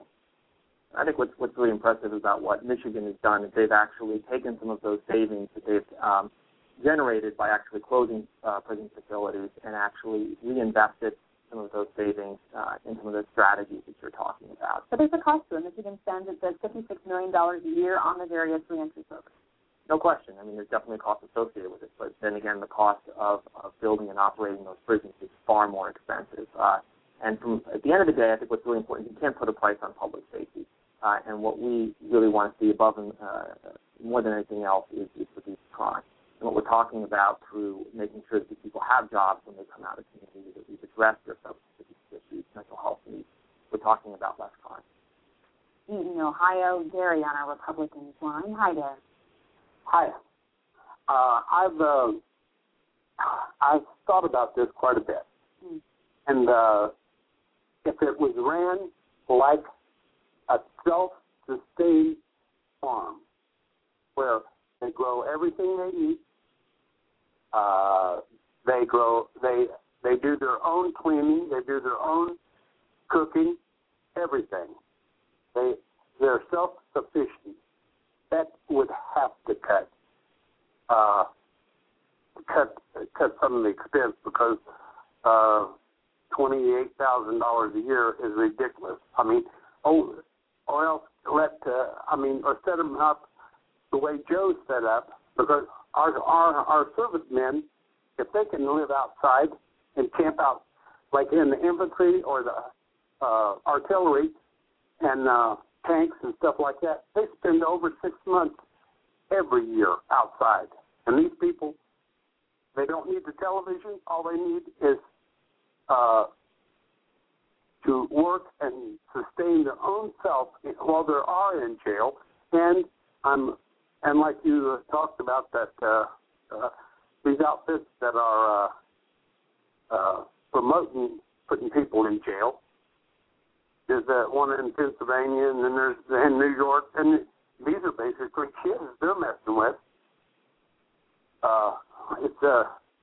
I think what's, what's really impressive about what Michigan has done is they've actually taken some of those savings that they've um, generated by actually closing uh, prison facilities and actually reinvested some of those savings uh, in some of the strategies that you're talking about. But there's a cost to it. Michigan spends, it says, fifty-six million dollars a year on the various reentry programs. No question. I mean, there's definitely a cost associated with it. But then again, the cost of, of building and operating those prisons is far more expensive. Uh, and from at the end of the day, I think what's really important is you can't put a price on public safety. Uh, and what we really want to see above and uh, more than anything else is, is reduced crime. And what we're talking about through making sure that these people have jobs when they come out of the community, that we've addressed their substance abuse issues, mental health needs, we're talking about less crime. In Ohio, Gary on our Republicans line. Hi there. Hi. Uh, I've uh, I've thought about this quite a bit, Mm. And uh, if it was ran like a self-sustained farm, where they grow everything they eat, uh, they grow, they they do their own cleaning, they do their own cooking, everything. They they're self-sufficient. That would have to cut uh, cut cut some of the expense, because uh, twenty-eight thousand dollars a year is ridiculous. I mean, oh, or else let uh, I mean, or set them up the way Joe's set up, because our our our servicemen, if they can live outside and camp out, like in the infantry or the uh, artillery and uh, tanks and stuff like that, they spend over six months every year outside. And these people, they don't need the television. All they need is uh, to work and sustain their own self while they are in jail. And I'm and like you talked about, that uh, uh, these outfits that are uh, uh, promoting putting people in jail. There's that one in Pennsylvania, and then there's in New York, and these are basically kids they're messing with. Uh, it's uh,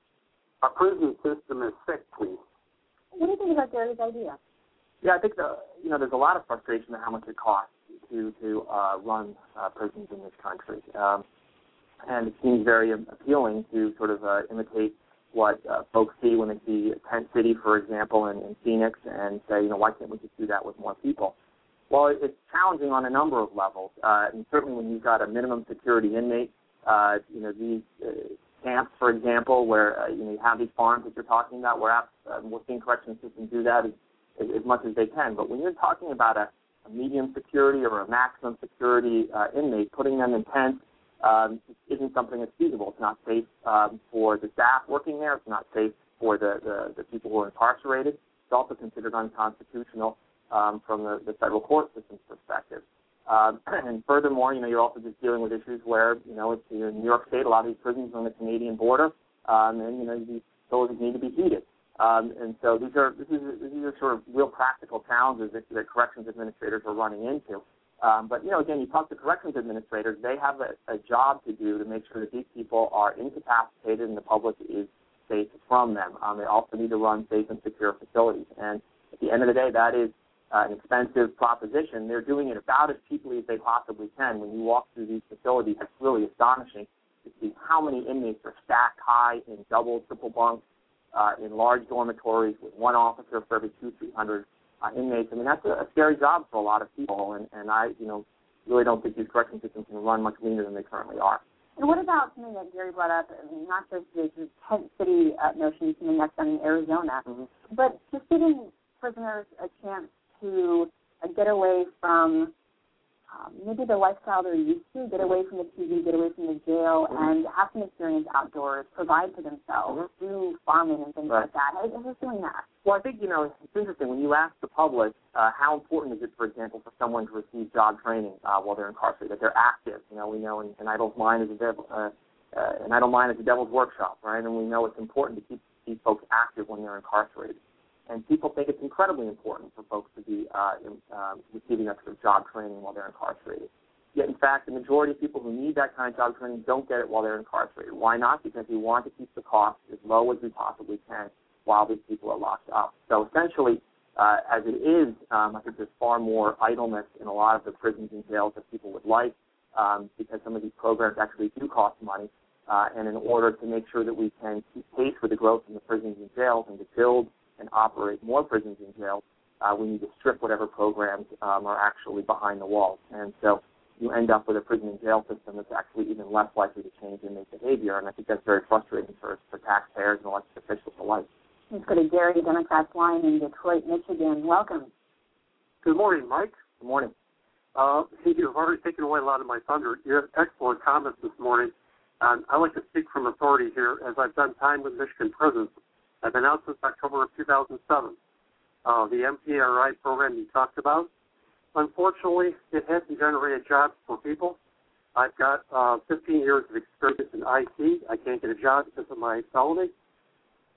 our prison system is sickly. What do you think about Gary's idea? Yeah, I think the you know there's a lot of frustration at how much it costs to to uh, run uh, prisons in this country, um, and it seems very appealing to sort of uh, imitate what uh, folks see when they see Tent City, for example, in, in Phoenix, and say, you know, why can't we just do that with more people? Well, it's challenging on a number of levels, uh, and certainly when you've got a minimum security inmate, uh, you know, these uh, camps, for example, where uh, you know you have these farms that you're talking about, where uh, we're seeing correctional systems do that as, as, as much as they can. But when you're talking about a, a medium security or a maximum security uh, inmate, putting them in tents, Um, isn't something that's feasible. It's not safe um, for the staff working there. It's not safe for the, the, the people who are incarcerated. It's also considered unconstitutional um, from the, the federal court system's perspective. Um, and furthermore, you know, you're also just dealing with issues where, you know, it's in New York State, a lot of these prisons are on the Canadian border, um, and, you know, these facilities need to be heated. Um, and so these are, this is, these are sort of real practical challenges that, that corrections administrators are running into. Um, but, you know, again, you talk to corrections administrators, they have a, a job to do to make sure that these people are incapacitated and the public is safe from them. Um, they also need to run safe and secure facilities. And at the end of the day, that is uh, an expensive proposition. They're doing it about as cheaply as they possibly can. When you walk through these facilities, it's really astonishing to see how many inmates are stacked high in double, triple bunks, uh, in large dormitories with one officer for every two, three hundred Uh, inmates. I mean, that's a, a scary job for a lot of people, and, and I, you know, really don't think these correction systems can run much leaner than they currently are. And what about something that Gary brought up, I mean, not just the, the tent city uh, notion, something that's done in Arizona, mm-hmm. but just giving prisoners a chance to uh, get away from um, maybe the lifestyle they're used to, get away from the T V, get away from the jail, mm-hmm. and have some experience outdoors, provide for themselves, mm-hmm. do farming and things right. like that. How is doing that? Well, I think, you know, it's interesting. When you ask the public uh, how important is it, for example, for someone to receive job training uh, while they're incarcerated, that they're active. You know, we know an, an idle mind is a devil, uh, uh, an idle mind is a devil's workshop, right? And we know it's important to keep these folks active when they're incarcerated. And people think it's incredibly important for folks to be uh, in, um, receiving that sort of job training while they're incarcerated. Yet, in fact, the majority of people who need that kind of job training don't get it while they're incarcerated. Why not? Because we want to keep the cost as low as we possibly can while these people are locked up. So essentially, uh, as it is, um, I think there's far more idleness in a lot of the prisons and jails that people would like, um, because some of these programs actually do cost money. Uh, and in order to make sure that we can keep pace with the growth in the prisons and jails and to build and operate more prisons and jails, uh, we need to strip whatever programs um, are actually behind the walls. And so you end up with a prison and jail system that's actually even less likely to change inmate behavior. And I think that's very frustrating for, for taxpayers and elected officials alike. Let's go to Gary, Democrats line in Detroit, Michigan. Welcome. Good morning, Mike. Good morning. Uh, you've already taken away a lot of my thunder. You have excellent comments this morning. Um, I like to speak from authority here, as I've done time with Michigan prisons. I've been out since October of two thousand seven. Uh, the M P R I program you talked about, unfortunately, it hasn't generated jobs for people. I've got uh, fifteen years of experience in I T. I can't get a job because of my felony.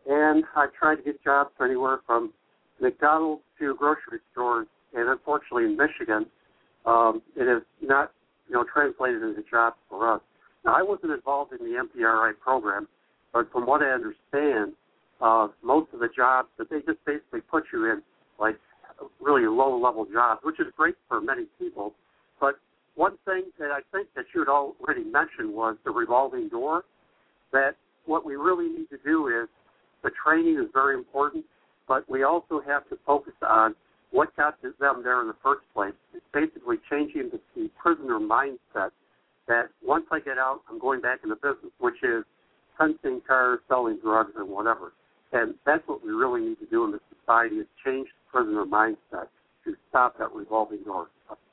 and I tried to get jobs anywhere from McDonald's to grocery stores, and unfortunately in Michigan, um, it is not, you know, translated into jobs for us. Now, I wasn't involved in the M P R I program, but from what I understand, uh, most of the jobs that they just basically put you in, like really low-level jobs, which is great for many people. But one thing that I think that you had already mentioned was the revolving door, that what we really need to do is the training is very important, but we also have to focus on what got them there in the first place. It's basically changing the, the prisoner mindset that once I get out, I'm going back into business, which is fencing cars, selling drugs, and whatever. And that's what we really need to do in this society is change the prisoner mindset to stop that revolving door.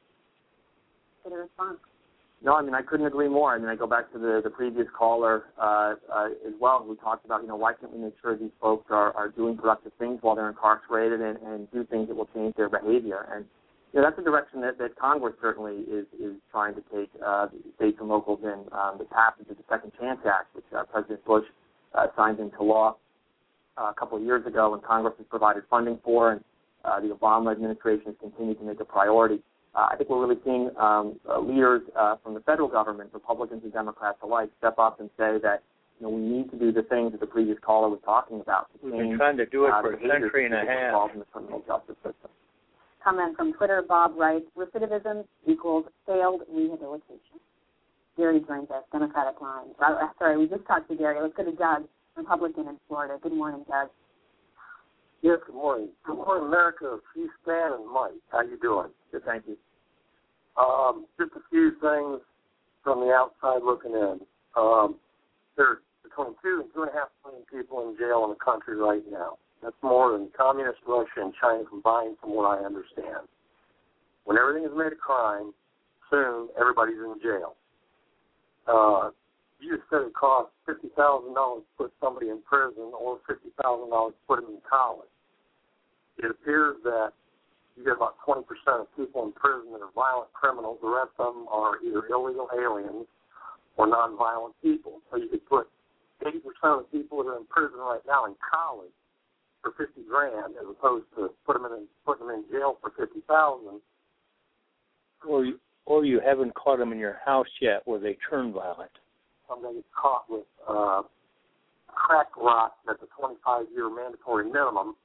Get a response. No, I mean, I couldn't agree more. I mean, I go back to the, the previous caller uh, uh, as well, who talked about, you know, why can't we make sure these folks are, are doing productive things while they're incarcerated and, and do things that will change their behavior. And, you know, that's a direction that, that Congress certainly is, is trying to take uh, states and locals in. Um, the passage of the Second Chance Act, which uh, President Bush uh, signed into law uh, a couple of years ago, and Congress has provided funding for, and uh, the Obama administration has continued to make a priority. Uh, I think we're really seeing um, uh, leaders uh, from the federal government, Republicans and Democrats alike, step up and say that, you know, we need to do the things that the previous caller was talking about. We've been trying to do it uh, for a century and a half. Involved in the criminal justice system. Comment from Twitter, Bob writes, recidivism equals failed rehabilitation. Gary joins us, Democratic line. Uh, sorry, we just talked to Gary. Let's go to Doug, Republican in Florida. Good morning, Doug. Yes, good morning. Good morning, America. Chief Stan and Mike. How you doing? Good, thank you. Um, just a few things from the outside looking in. Um, there's between two and two and a half million people in jail in the country right now. That's more than communist Russia and China combined, from what I understand. When everything is made a crime, soon everybody's in jail. Uh, you just said it costs fifty thousand dollars to put somebody in prison or fifty thousand dollars to put them in college. It appears that you get about twenty percent of people in prison that are violent criminals. The rest of them are either illegal aliens or nonviolent people. So you could put eighty percent of the people that are in prison right now in college for fifty grand, as opposed to put them in, putting them in jail for fifty thousand. Or you, or you haven't caught them in your house yet, where they turn violent. Somebody gets caught with uh, crack rock at the twenty-five year mandatory minimum.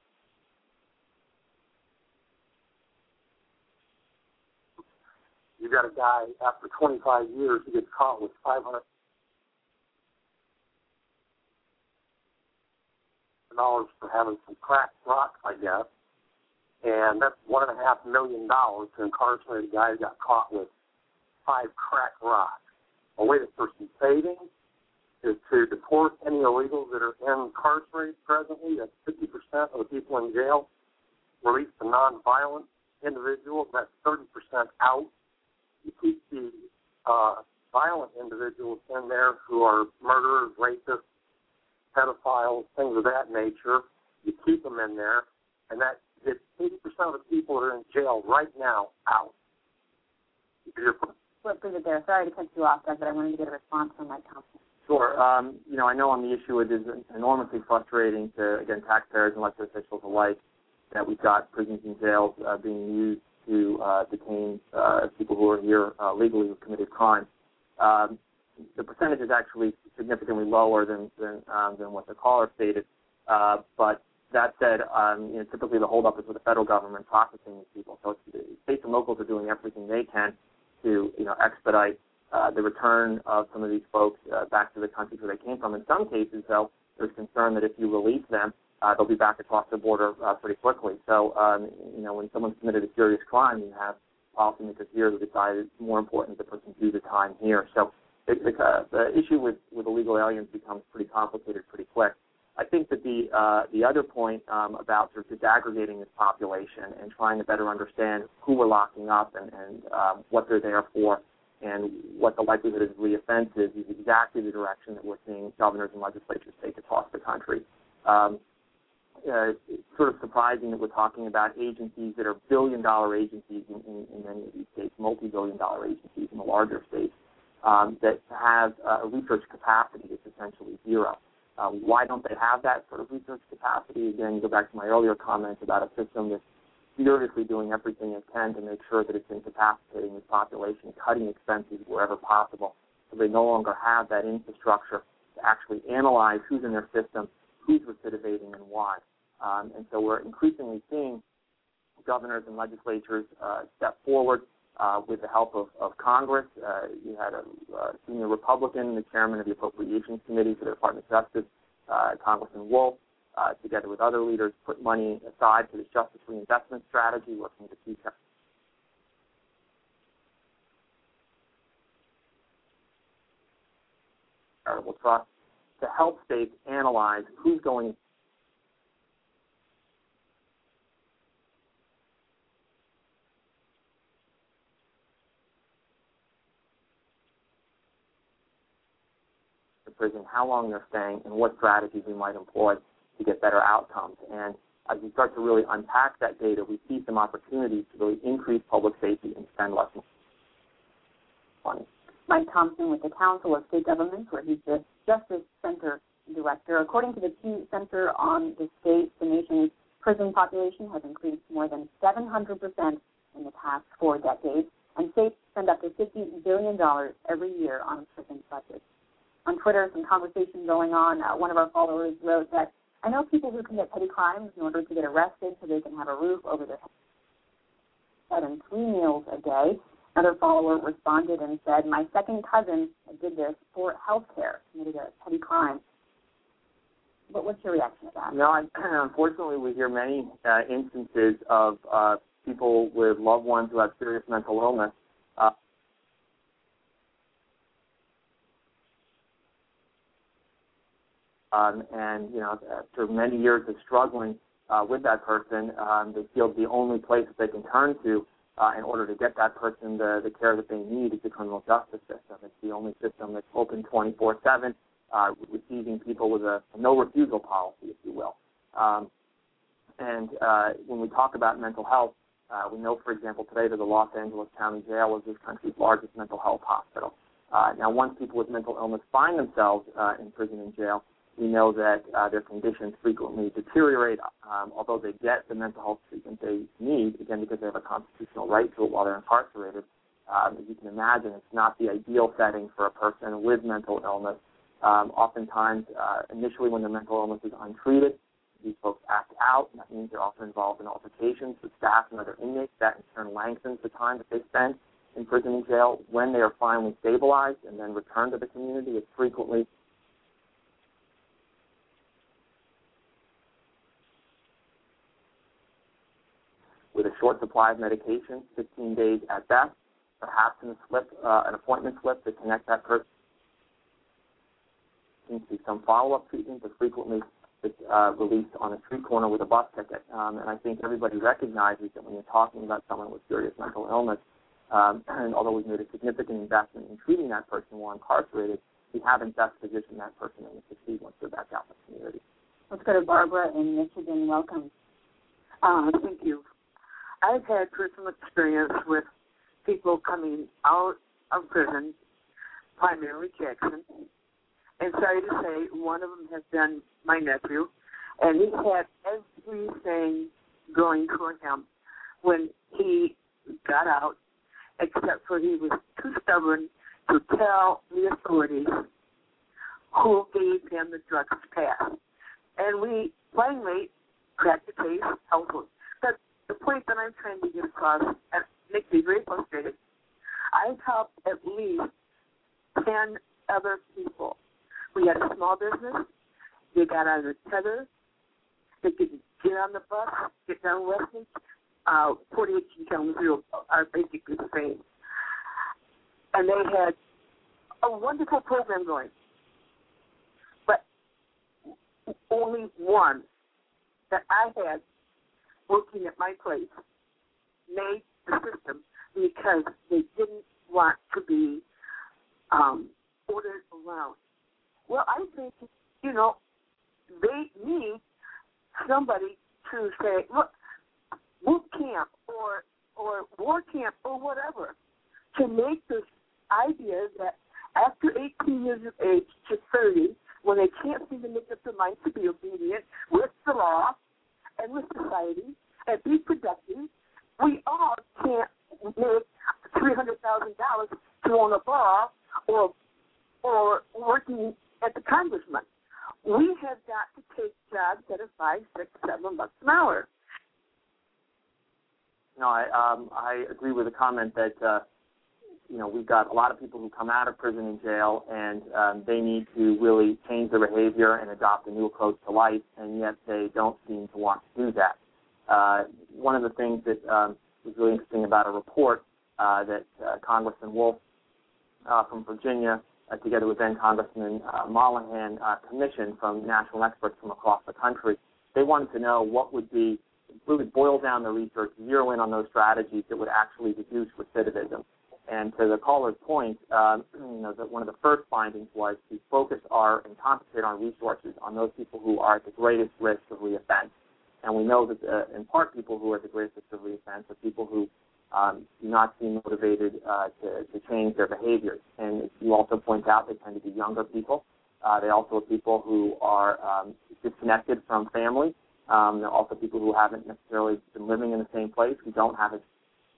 You got a guy after twenty-five years who gets caught with five hundred dollars for having some cracked rock, I guess, and that's one and a half million dollars to incarcerate a guy who got caught with five cracked rocks. The way this person's saving is to deport any illegals that are incarcerated presently. That's fifty percent of the people in jail. Release the nonviolent individuals. That's thirty percent out. You keep the uh, violent individuals in there who are murderers, rapists, pedophiles, things of that nature. You keep them in there, and that gets eighty percent of the people that are in jail right now out. Let's leave it there. Sorry to cut you off, Doug, but I wanted to get a response from my counsel. Sure. Um, you know, I know on the issue it is enormously frustrating to, again, taxpayers and elected officials alike that we've got prisons and jails uh, being used to uh, detain uh, people who are here uh, legally who committed crimes. Um, the percentage is actually significantly lower than than, um, than what the caller stated. Uh, but that said, um, you know, typically the holdup is with the federal government processing these people. So it's, states and locals are doing everything they can to, you know, expedite uh, the return of some of these folks uh, back to the countries where they came from. In some cases, though, there's concern that if you release them, uh, they'll be back across the border uh, pretty quickly. So, um, you know, when someone's committed a serious crime, you have policymakers here who decide it's more important that the person do the time here. So it, it, uh, the issue with, with illegal aliens becomes pretty complicated pretty quick. I think that the uh, the other point um, about sort of disaggregating this population and trying to better understand who we're locking up and, and um, what they're there for and what the likelihood of reoffense is is exactly the direction that we're seeing governors and legislatures take across the country. Um, uh, it's sort of surprising that we're talking about agencies that are billion-dollar agencies in, in, in many of these states, multi-billion-dollar agencies in the larger states, um, that have uh, a research capacity that's essentially zero. Uh, why don't they have that sort of research capacity? Again, you go back to my earlier comments about a system that's furiously doing everything it can to make sure that it's incapacitating its population, cutting expenses wherever possible. So they no longer have that infrastructure to actually analyze who's in their system, who's recidivating, and why. Um, and so we're increasingly seeing governors and legislatures uh, step forward uh, with the help of, of Congress. Uh, you had a uh, senior Republican, the chairman of the Appropriations Committee for the Department of Justice, uh, Congressman Wolf, uh, together with other leaders, put money aside for this justice reinvestment strategy, working with the chief charitable trust to help states analyze who's going to prison, how long they're staying, and what strategies we might employ to get better outcomes. And as we start to really unpack that data, we see some opportunities to really increase public safety and spend less money. Mike Thompson with the Council of State Governments, where he's the Justice Center Director. According to the Pew Center on the State, the nation's prison population has increased more than seven hundred percent in the past four decades, and states spend up to fifty billion dollars every year on prison budgets. On Twitter, some conversation going on. Uh, one of our followers wrote that, I know people who commit petty crimes in order to get arrested so they can have a roof over their head and three meals a day. Another follower responded and said, my second cousin did this for health care, committed a petty crime. But what's your reaction to that? No, I, unfortunately, we hear many uh, instances of uh, people with loved ones who have serious mental illness. Uh, um, and, you know, after many years of struggling uh, with that person, um, they feel the only place that they can turn to Uh, in order to get that person the, the care that they need is the criminal justice system. It's the only system that's open twenty-four seven, uh, receiving people with a, a no-refusal policy, if you will. Um, and uh, when we talk about mental health, uh, we know, for example, today that the Los Angeles County Jail is this country's largest mental health hospital. Uh, now, once people with mental illness find themselves uh, in prison and jail, we know that uh, their conditions frequently deteriorate, um, although they get the mental health treatment they need, again, because they have a constitutional right to it while they're incarcerated. Um, as you can imagine, it's not the ideal setting for a person with mental illness. Um, oftentimes, uh, initially when the mental illness is untreated, these folks act out, and that means they're often involved in altercations with staff and other inmates. That in turn lengthens the time that they spend in prison and jail. When they are finally stabilized and then return to the community, it's frequently with a short supply of medication, fifteen days at best, perhaps in a slip, uh, an appointment slip to connect that person to some follow-up treatment, but frequently it's uh, released on a street corner with a bus ticket. Um, and I think everybody recognizes that when you're talking about someone with serious mental illness, um, and although we've made a significant investment in treating that person while incarcerated, we haven't best positioned that person to succeed once they're back out in the community. Let's go to Barbara in Michigan. Welcome. Uh, thank you. I've had personal experience with people coming out of prison, primarily Jackson. And sorry to say, one of them has been my nephew, and he had everything going for him when he got out, except for he was too stubborn to tell the authorities who gave him the drugs pass. And we finally cracked the case, helpful. But the point that I'm trying to get across, and makes me very frustrated, I've helped at least ten other people. We had a small business. They got out of the tether. They could get on the bus, get down Western. Uh, forty-eight County are basically the same. And they had a wonderful program going. But only one that I had working at my place made the system because they didn't want to be um, ordered around. Well, I think, you know, they need somebody to say, look, boot camp or or war camp or whatever, to make this idea that after eighteen years of age to thirty, when they can't seem to make up their minds to be obedient with the law and with society and be productive, we all can't make three hundred thousand dollars to own a bar or or working at the congressman. We have got to take jobs that are five, six, seven bucks an hour. No, I um, I agree with the comment that uh, you know we've got a lot of people who come out of prison and jail, and um, they need to really change their behavior and adopt a new approach to life, and yet they don't seem to want to do that. Uh, one of the things that um, was really interesting about a report uh, that uh, Congressman Wolf uh, from Virginia, uh, together with then Congressman uh, Mollahan, uh, commissioned from national experts from across the country. They wanted to know what would be, really boil down the research, zero in on those strategies that would actually reduce recidivism. And to the caller's point, um, you know, that one of the first findings was to focus our and concentrate our resources on those people who are at the greatest risk of reoffense. And we know that, uh, in part, people who are at the greatest risk of reoffense are people who um, do not seem motivated uh, to, to change their behaviors. And as you also point out, they tend to be younger people. Uh, they also are people who are um, disconnected from family. Um, they're also people who haven't necessarily been living in the same place, who don't have a...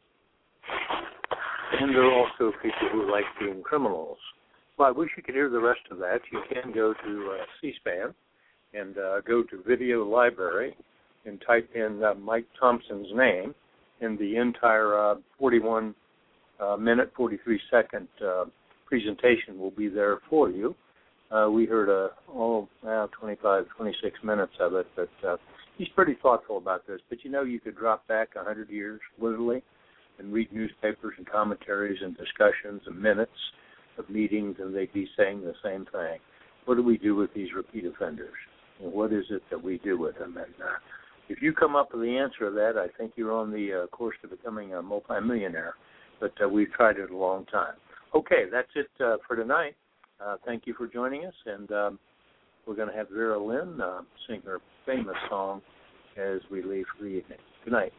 And there are also people who like being criminals. Well, I wish you could hear the rest of that. You can go to uh, C-SPAN and uh, go to Video Library and type in uh, Mike Thompson's name, and the entire uh, forty-one minute, forty-three second uh, presentation will be there for you. Uh, we heard uh, oh, uh, twenty-five, twenty-six minutes of it, but uh, he's pretty thoughtful about this. But, you know, you could drop back one hundred years, literally, and read newspapers and commentaries and discussions and minutes of meetings, and they'd be saying the same thing. What do we do with these repeat offenders? And what is it that we do with them? And uh, if you come up with the answer to that, I think you're on the uh, course to becoming a multimillionaire. But uh, we've tried it a long time. Okay, that's it uh, for tonight. Uh, thank you for joining us, and um, we're going to have Vera Lynn uh, sing her famous song as we leave for the evening. Good night.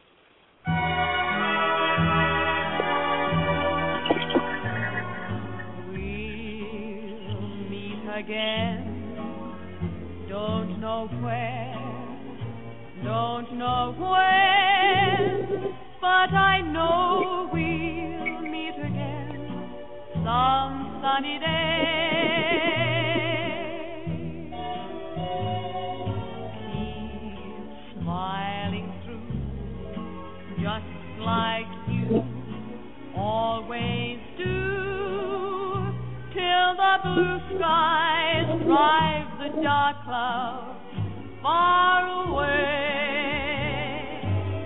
We'll meet again. Don't know where, don't know when, but I know we'll meet again some sunny day. Keep smiling through, just like you always do, till the blue skies drive the dark clouds far away.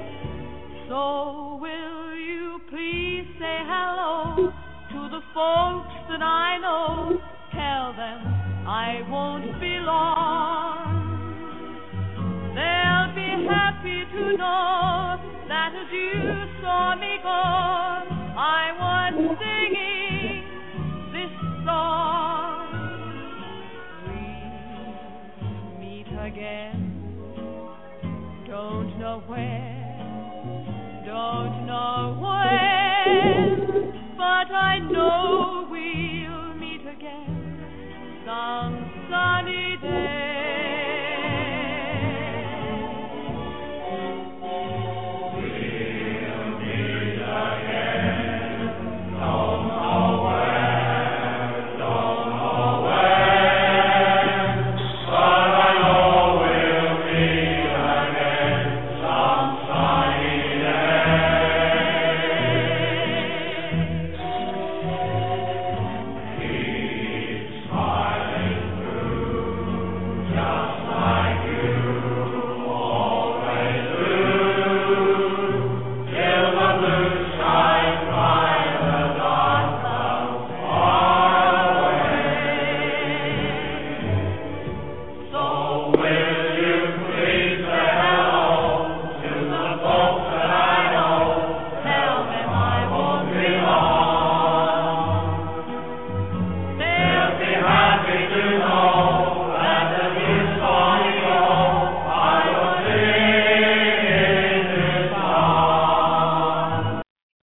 So will you please say hello to the folks that I know? Tell them I won't be long. They'll be happy to know that as you saw me go, I was singing this song. We'll meet again. Don't know where, don't know when, but I know